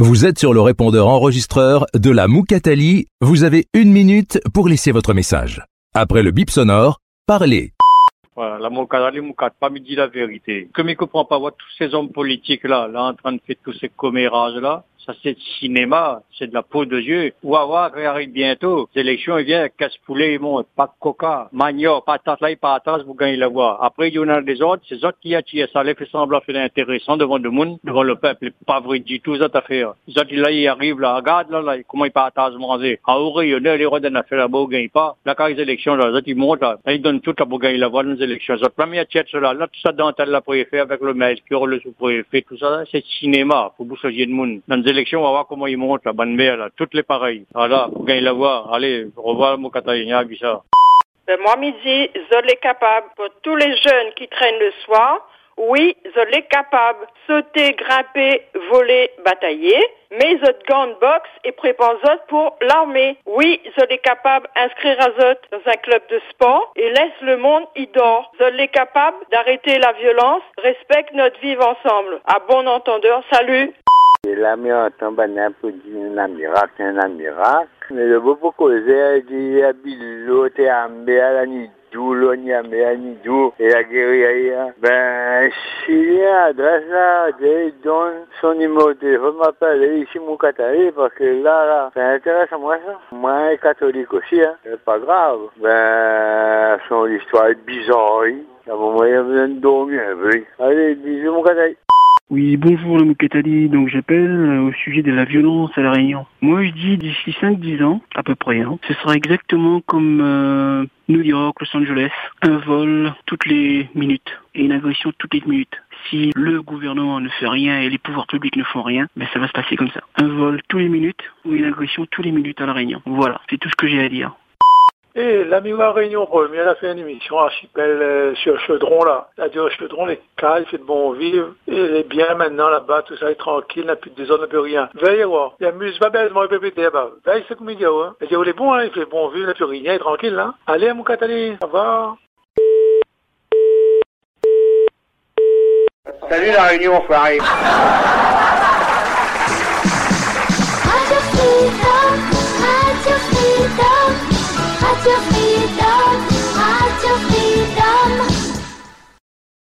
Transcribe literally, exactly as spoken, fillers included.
Vous êtes sur le répondeur enregistreur de la Moukatali. Vous avez une minute pour laisser votre message. Après le bip sonore, parlez. Voilà, la Moukatali Moukat pas me dit la vérité. Comme il comprend pas voir tous ces hommes politiques là, là en train de faire tous ces commérages là. Ça, c'est du cinéma, c'est de la peau de yeux. Ouah, qui arrive bientôt. Les élections, ils viennent, casse-poulet, ils montent. Pas de coca, manioc, patate là, patate, vous gagnez la voix. Après, il y en a des autres, c'est autres qui attirent ça, les fait semblant faire intéressant devant le monde, devant le peuple. Les pas vrai du tout, cette affaire. Les autres, là, ils arrivent, là, regarde, là, là, comment ils partagent manger. À Aurélien, les rois d'un affaire là-bas, ils gagnent pas. Là, quand les élections, là, les autres, ils montent, là. Là, ils donnent tout, là, pour gagner la voix dans les élections. Les autres, première tête, là, là, tout ça, dentelle, la préfet, avec le mercure, le sous-préfet, tout ça, là, c'est cinéma. Faut bouger de monde. Dans les élections, on va voir comment ils montent, la bonne mère, là, toutes les pareilles. Voilà, pour gagner la voix. Allez, au revoir, mon Catalina, ça. Ben, moi, midi, Zol est capable, pour tous les jeunes qui traînent le soir, oui, Zol est capable, sauter, grimper, voler, batailler, mais Zot gant box et prépare Zot pour l'armée. Oui, Zol est capable d'inscrire à Zot dans un club de sport et laisse le monde y dort. Zol est capable d'arrêter la violence, respecte notre vivre ensemble. À bon entendeur, salut! L'ami entend banal pour dire un miracle, un miracle. Mais le beau pour causer, il y a Bilo, t'es à la Nidou, l'on à la Nidou, et la guerrière. Ben, si il y a adresse là, il donne son numéro de téléphone, m'appeler ici, mon Moukatali, parce que là, là, ça intéresse à moi, ça. Moi, catholique aussi, hein. C'est pas grave. Ben, son histoire est bizarre, hein. À un moment, il y a besoin de dormir un peu. Allez, bisous, mon Moukatali. Oui, bonjour la Moukatali, donc j'appelle euh, au sujet de la violence à La Réunion. Moi je dis d'ici cinq dix ans, à peu près, hein, ce sera exactement comme euh, New York, Los Angeles, un vol toutes les minutes et une agression toutes les minutes. Si le gouvernement ne fait rien et les pouvoirs publics ne font rien, ben ça va se passer comme ça. Un vol tous les minutes ou une agression tous les minutes à La Réunion. Voilà, c'est tout ce que j'ai à dire. Et l'ami à Réunion Premier, elle a fait une émission archipel euh, sur Chaudron là. Elle a dit au Chaudron, les cas, il fait de bon vivre. Et il est bien maintenant là-bas, tout ça est tranquille, il n'y a plus de désordre, il n'y a plus rien. Veille voir. Il amuse pas belle, moi, il peut péter là-bas. Veille, c'est comme il dit, hein. Il dit, il est bon, hein, il fait de bon vivre, il n'y a plus rien, il est tranquille là. Allez, mon Catalina, ça va? Salut la Réunion, enfoiré. Radio Freedom, Radio Freedom, Radio Freedom.